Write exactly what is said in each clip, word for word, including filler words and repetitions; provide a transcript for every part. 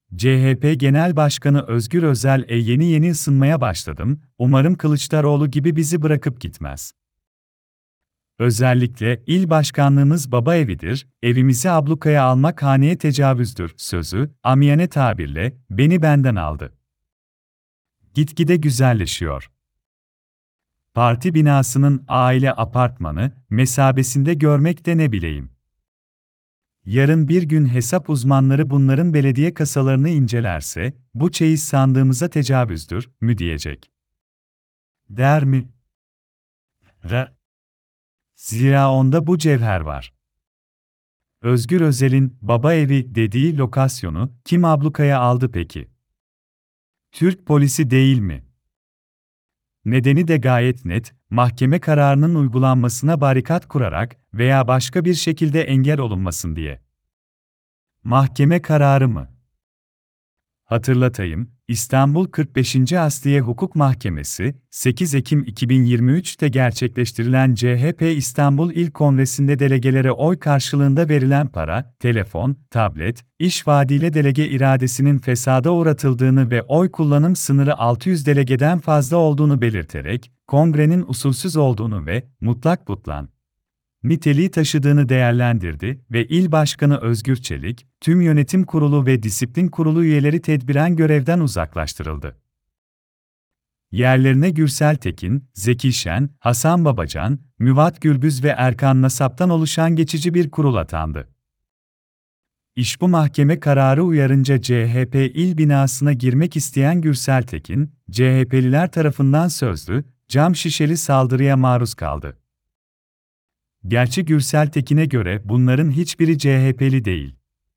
C H P Genel Başkanı Özgür Özel'e yeni yeni ısınmaya başladım, umarım Kılıçdaroğlu gibi bizi bırakıp gitmez. Özellikle, il başkanlığımız baba evidir, evimizi ablukaya almak haneye tecavüzdür sözü, amiyane tabirle, beni benden aldı. Gitgide güzelleşiyor. Parti binasının aile apartmanı, mesabesinde görmek de ne bileyim. Yarın bir gün hesap uzmanları bunların belediye kasalarını incelerse, bu çeyiz sandığımıza tecavüzdür, mü diyecek? Der mi? Der. Zira onda bu cevher var. Özgür Özel'in baba evi dediği lokasyonu kim ablukaya aldı peki? Türk polisi değil mi? Nedeni de gayet net, mahkeme kararının uygulanmasına barikat kurarak veya başka bir şekilde engel olunmasın diye. Mahkeme kararı mı? Hatırlatayım, İstanbul kırk beşinci Asliye Hukuk Mahkemesi, sekiz Ekim iki bin yirmi üç'te gerçekleştirilen C H P İstanbul İl Kongresi'nde delegelere oy karşılığında verilen para, telefon, tablet, iş vaadiyle delege iradesinin fesada uğratıldığını ve oy kullanım sınırı altı yüz delegeden fazla olduğunu belirterek, kongrenin usulsüz olduğunu ve mutlak butlan niteliği taşıdığını değerlendirdi ve İl Başkanı Özgür Çelik, tüm yönetim kurulu ve disiplin kurulu üyeleri tedbiren görevden uzaklaştırıldı. Yerlerine Gürsel Tekin, Zeki Şen, Hasan Babacan, Müvat Gürbüz ve Erkan Nasap'tan oluşan geçici bir kurul atandı. İş bu mahkeme kararı uyarınca C H P il binasına girmek isteyen Gürsel Tekin, C H P'liler tarafından sözlü, cam şişeli saldırıya maruz kaldı. Gerçi Gürsel Tekin'e göre bunların hiçbiri C H P'li değil.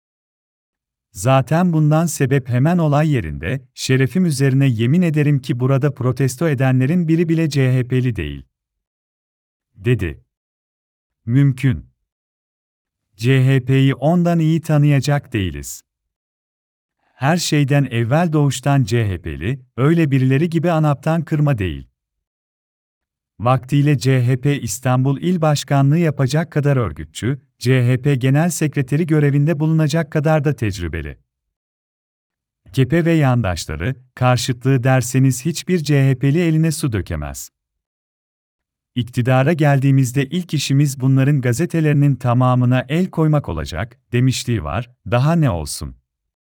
Zaten bundan sebep hemen olay yerinde, şerefim üzerine yemin ederim ki burada protesto edenlerin biri bile C H P'li değil, dedi. Mümkün. C H P'yi ondan iyi tanıyacak değiliz. Her şeyden evvel doğuştan C H P'li, öyle birileri gibi ANAP'tan kırma değil. Vaktiyle C H P İstanbul İl Başkanlığı yapacak kadar örgütçü, C H P Genel Sekreteri görevinde bulunacak kadar da tecrübeli. A K P ve yandaşları, karşıtlığı derseniz hiçbir C H P'li eline su dökemez. İktidara geldiğimizde ilk işimiz bunların gazetelerinin tamamına el koymak olacak, demişliği var, daha ne olsun?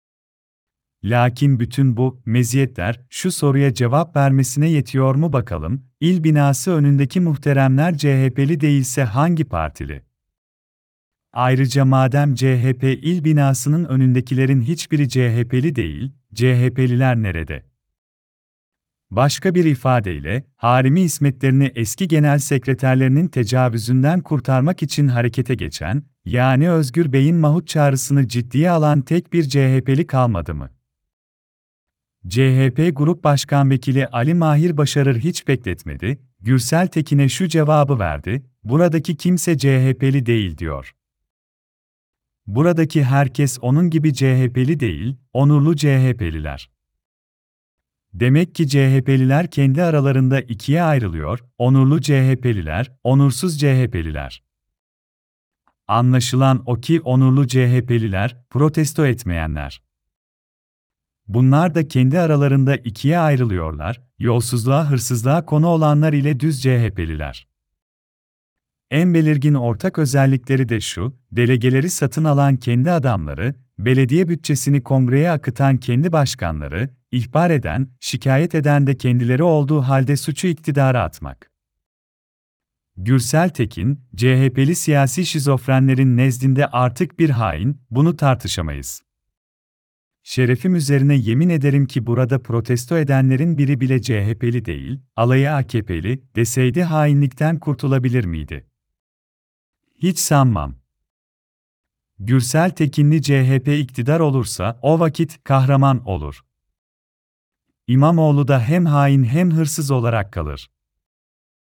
Lakin bütün bu meziyetler şu soruya cevap vermesine yetiyor mu bakalım, il binası önündeki muhteremler C H P'li değilse hangi partili? Ayrıca madem C H P il binasının önündekilerin hiçbiri C H P'li değil, C H P'liler nerede? Başka bir ifadeyle, harimi ismetlerini eski genel sekreterlerinin tecavüzünden kurtarmak için harekete geçen, yani Özgür Bey'in Mahut çağrısını ciddiye alan tek bir C H P'li kalmadı mı? C H P Grup Başkan Vekili Ali Mahir Başarır hiç bekletmedi, Gürsel Tekin'e şu cevabı verdi, buradaki kimse C H P'li değil diyor. Buradaki herkes onun gibi C H P'li değil, onurlu C H P'liler. Demek ki C H P'liler kendi aralarında ikiye ayrılıyor, onurlu C H P'liler, onursuz C H P'liler. Anlaşılan o ki onurlu C H P'liler, protesto etmeyenler. Bunlar da kendi aralarında ikiye ayrılıyorlar, yolsuzluğa, hırsızlığa konu olanlar ile düz C H P'liler. En belirgin ortak özellikleri de şu, delegeleri satın alan kendi adamları, belediye bütçesini kongreye akıtan kendi başkanları, ihbar eden, şikayet eden de kendileri olduğu halde suçu iktidara atmak. Gürsel Tekin, C H P'li siyasi şizofrenlerin nezdinde artık bir hain, bunu tartışamayız. Şerefim üzerine yemin ederim ki burada protesto edenlerin biri bile C H P'li değil, alayı A K P'li deseydi hainlikten kurtulabilir miydi? Hiç sanmam. Gürsel Tekinli C H P iktidar olursa o vakit kahraman olur. İmamoğlu da hem hain hem hırsız olarak kalır.